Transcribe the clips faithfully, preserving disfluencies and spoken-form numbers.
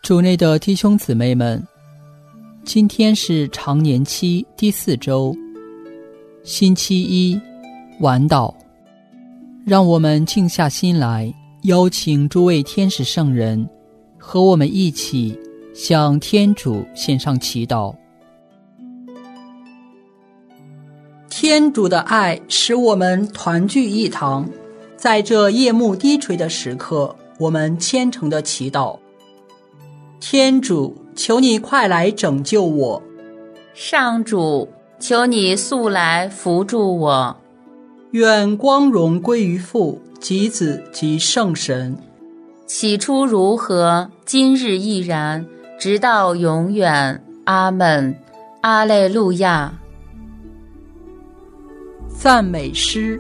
主内的弟兄姊妹们，今天是常年期第四周，星期一，晚祷。让我们静下心来，邀请诸位天使圣人和我们一起向天主献上祈祷。天主的爱使我们团聚一堂，在这夜幕低垂的时刻，我们虔诚的祈祷。天主，求你快来拯救我。 上主，求你速来扶助我。 愿光荣归于父及子及圣神。 起初如何，今日亦然，直到永远。阿们。阿肋路亚。 赞美诗。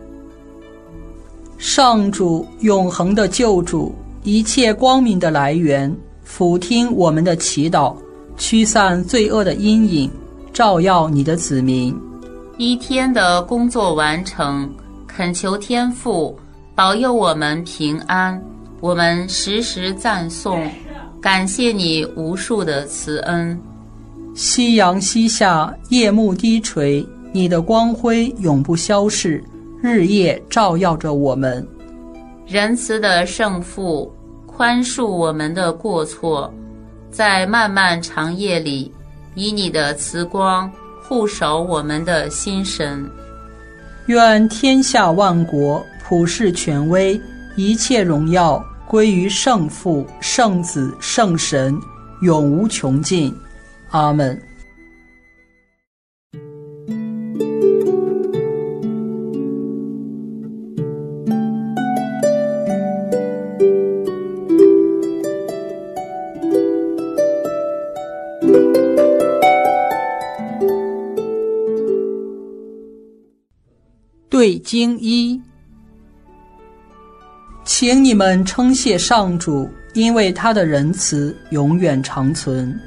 上主，永恒的救主，一切光明的来源，俯听我们的祈祷，驱散罪恶的阴影，照耀你的子民。 一天的工作完成，恳求天父保佑我们平安。我们时时赞颂，感谢你无数的慈恩。 夕阳西下，夜幕低垂，你的光辉永不消逝，日夜照耀着我们。 仁慈的圣父，宽恕我们的过错，在漫漫长夜里，以你的慈光护守我们的心神。 愿天下万国普世权威，一切荣耀归于圣父、圣子、圣神，永无穷尽。阿们。对经一，请你们称谢上主，因为他的仁慈永远长存。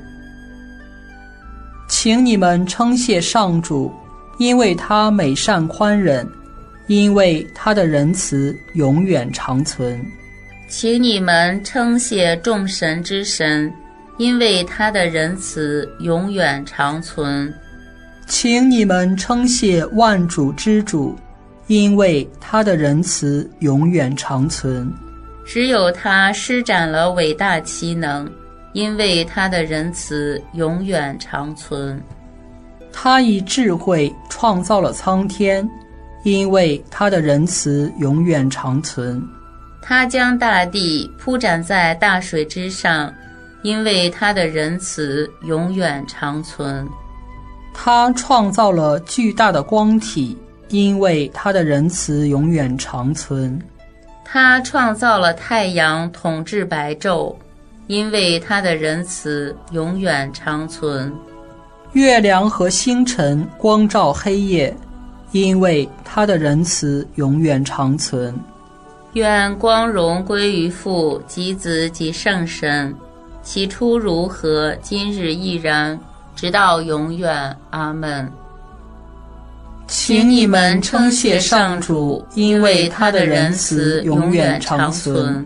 请你们称谢上主，因为他美善宽忍，因为他的仁慈永远长存。 请你们称谢众神之神，因为他的仁慈永远长存。 请你们称谢万主之主，因为他的仁慈永远长存。 只有他施展了伟大奇能，因为他的仁慈永远长存。 他以智慧创造了苍天，因为他的仁慈永远长存。 他将大地铺展在大水之上，因为他的仁慈永远长存。 他创造了巨大的光体，因为他的仁慈永远长存。 他创造了太阳统治白昼，因为他的仁慈永远长存。 月亮和星辰光照黑夜，因为他的仁慈永远长存。 愿光荣归于父及子及圣神，起初如何，今日亦然，直到永远。阿们。 请你们称谢上主，因为他的仁慈永远长存。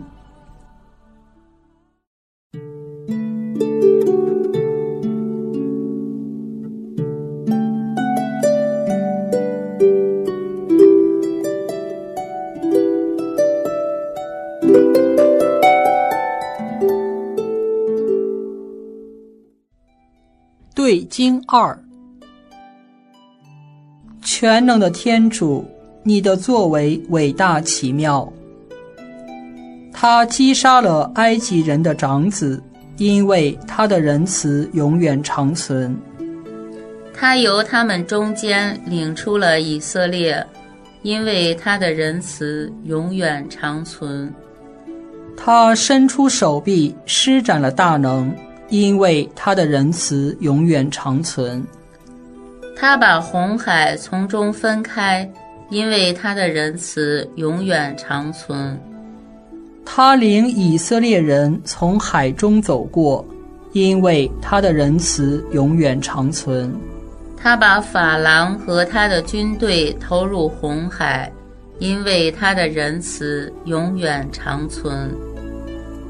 对经二。全能的天主，你的作为伟大奇妙。他击杀了埃及人的长子，因为他的仁慈永远长存。 他由他们中间领出了以色列，因为他的仁慈永远长存。 他伸出手臂，施展了大能，因为他的仁慈永远长存。 他把红海从中分开，因为他的仁慈永远长存。 他领以色列人从海中走过，因为他的仁慈永远长存。 他把法郎和他的军队投入红海，因为他的仁慈永远长存。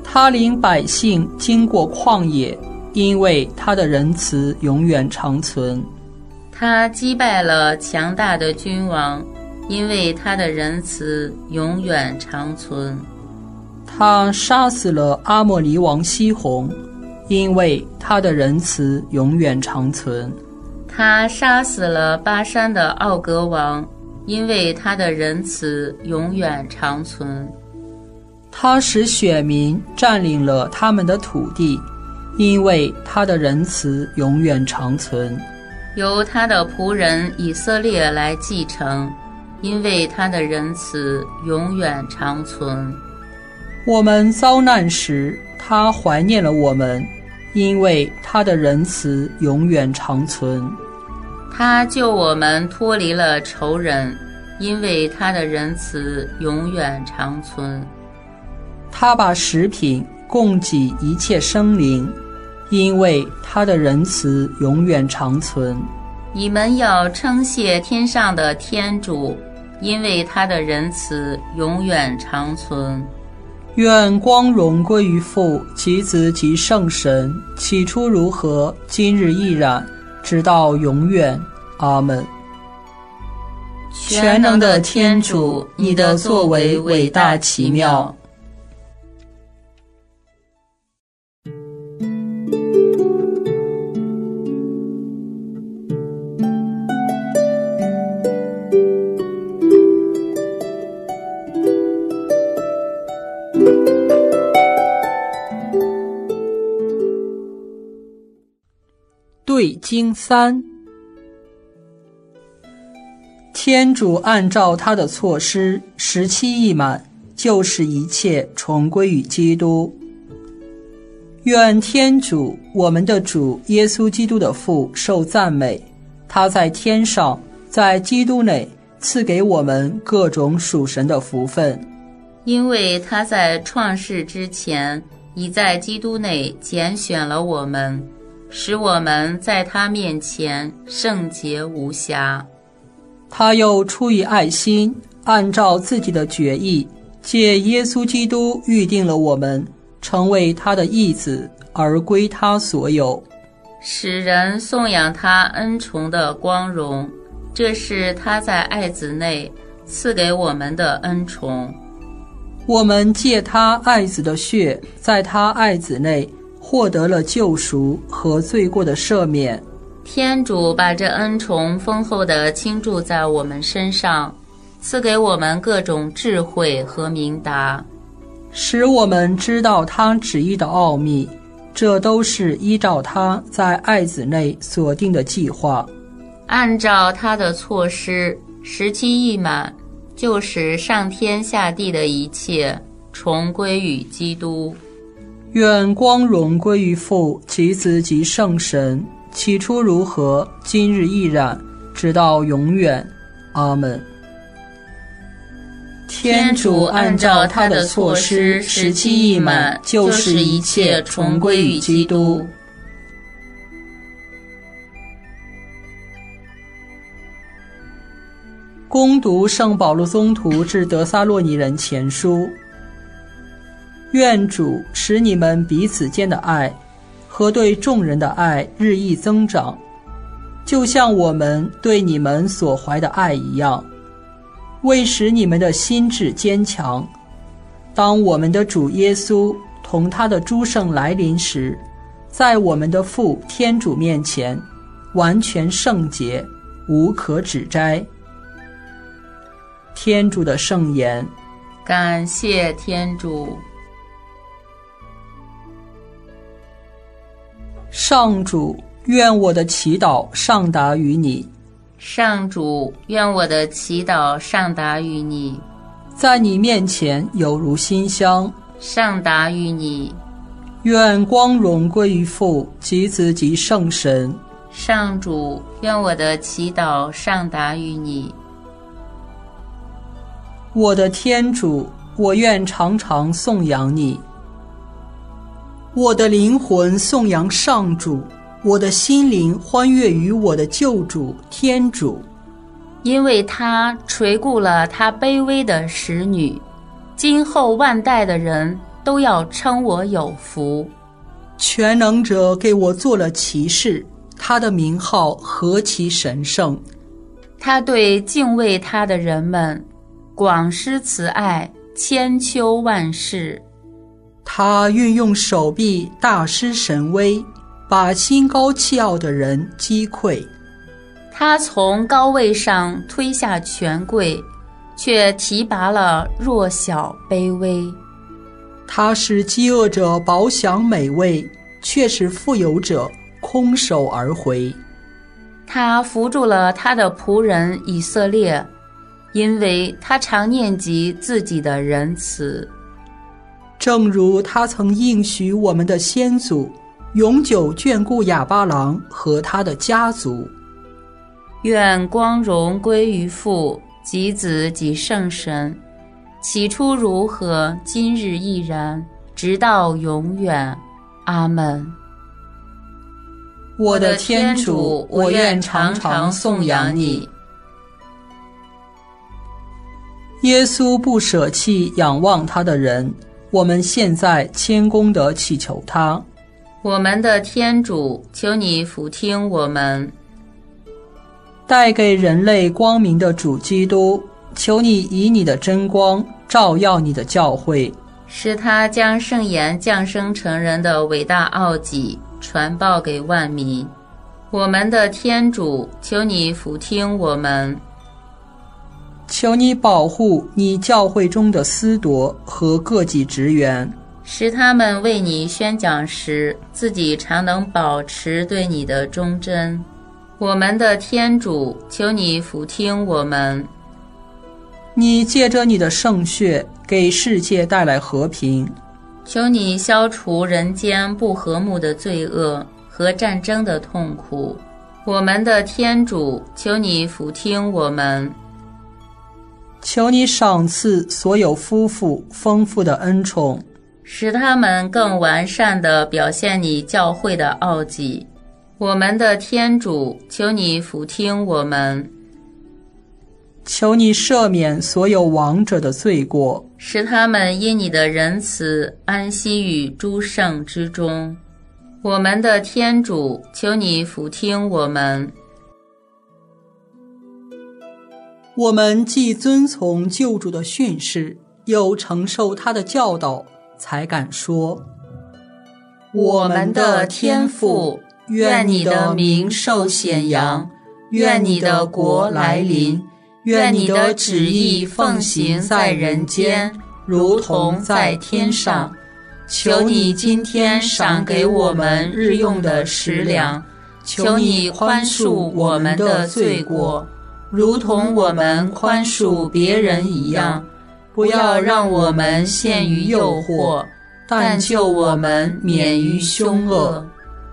他领百姓经过旷野，因为他的仁慈永远长存。 他击败了强大的君王，因为他的仁慈永远长存。 他杀死了阿莫黎王西宏，因为他的仁慈永远长存。 他杀死了巴山的奥格王，因为他的仁慈永远长存。 他使选民占领了他们的土地，因为他的仁慈永远长存。 由他的仆人以色列来继承，因为他的仁慈永远长存。 我们遭难时，他怀念了我们，因为他的仁慈永远长存。 他救我们脱离了仇人，因为他的仁慈永远长存。 他把食品供给一切生灵，因为他的仁慈永远长存。 你们要称谢天上的天主，因为他的仁慈永远长存。 愿光荣归于父及子及圣神，起初如何，今日亦然，直到永远。阿们。 全能的天主，你的作为伟大奇妙。 对经三，天主按照他的措施，时期一满，就使一切重归于基督。愿天主，我们的主耶稣基督的父受赞美，他在天上，在基督内赐给我们各种属神的福分， 因为他在创世之前，已在基督内拣选了我们，使我们在他面前圣洁无瑕。 他又出于爱心，按照自己的决意，借耶稣基督预定了我们，成为他的义子，而归他所有， 使人颂扬他恩宠的光荣。这是他在爱子内赐给我们的恩宠。 我们借他爱子的血，在他爱子内获得了救赎和罪过的赦免。 天主把这恩宠丰厚地倾注在我们身上，赐给我们各种智慧和明达， 使我们知道他旨意的奥秘，这都是依照他在爱子内所定的计划， 按照他的措施，时期一满，就使上天下地的一切重归于基督。 愿光荣归于父及子及圣神，起初如何，今日亦然，直到永远。阿们。天主按照他的措施，时期一满，就使一切重归于基督。恭读圣保禄宗徒致得撒洛尼人前书。愿主使你们彼此间的爱和对众人的爱日益增长，就像我们对你们所怀的爱一样，为使你们的心志坚强，当我们的主耶稣同他的诸圣来临时，在我们的父天主面前完全圣洁，无可指摘。天主的圣言。 感谢天主。 上主，愿我的祈祷上达于你。 上主，愿我的祈祷上达于你。 在你面前有如馨香， 上达于你。 愿光荣归于父及子及圣神。 上主，愿我的祈祷上达于你。 我的天主，我愿常常颂扬你。我的灵魂颂扬上主，我的心灵欢悦于我的救主天主， 因为他垂顾了他卑微的使女，今后万代的人都要称我有福。 全能者给我做了奇事，他的名号何其神圣！ 他对敬畏他的人们广施慈爱，千秋万世。 他运用手臂大施神威，把心高气傲的人击溃。 他从高位上推下权贵，却提拔了弱小卑微。 他使饥饿者饱享美味，却使富有者空手而回。 他扶助了他的仆人以色列，因为他常念及自己的仁慈。 正如他曾应许我们的先祖，永久眷顾亚巴郎和他的家族。 愿光荣归于父及子及圣神，起初如何，今日亦然，直到永远。阿们。 我的天主，我愿常常颂扬你。耶稣不舍弃仰望他的人，我们现在谦恭地祈求他。 我们的天主，求你俯听我们。 带给人类光明的主基督，求你以你的真光照耀你的教会， 使他将圣言降生成人的伟大奥迹传报给万民。我们的天主，求你俯听我们。 求你保护你教会中的司铎和各级职员， 使他们为你宣讲时，自己常能保持对你的忠贞。我们的天主，求你俯听我们。 你借着你的圣血给世界带来和平， 求你消除人间不和睦的罪恶和战争的痛苦。我们的天主，求你俯听我们。 求你赏赐所有夫妇丰富的恩宠， 使他们更完善地表现你教会的奥迹。我们的天主，求你俯听我们。 求你赦免所有亡者的罪过， 使他们因你的仁慈安息于诸圣之中。我们的天主，求你俯听我们。 我们既遵从救主的训示，又承受他的教导，才敢说： 我们的天父，愿你的名受显扬，愿你的国来临，愿你的旨意奉行在人间，如同在天上。求你今天赏给我们日用的食粮，求你宽恕我们的罪过，如同我们宽恕别人一样。不要让我们陷于诱惑，但救我们免于凶恶。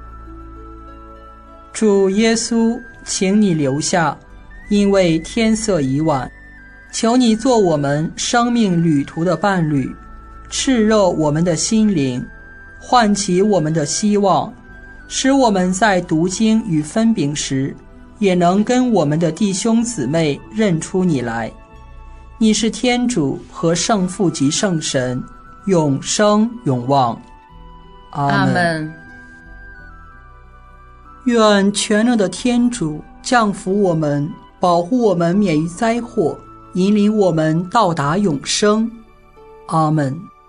主耶稣，请你留下，因为天色已晚，求你做我们生命旅途的伴侣，炽热我们的心灵，唤起我们的希望，使我们在读经与分饼时，也能跟我们的弟兄姊妹认出你来。你是天主和圣父及圣神，永生永望。 阿们。 愿全能的天主降福我们，保护我们免于灾祸，引领我们到达永生。阿们。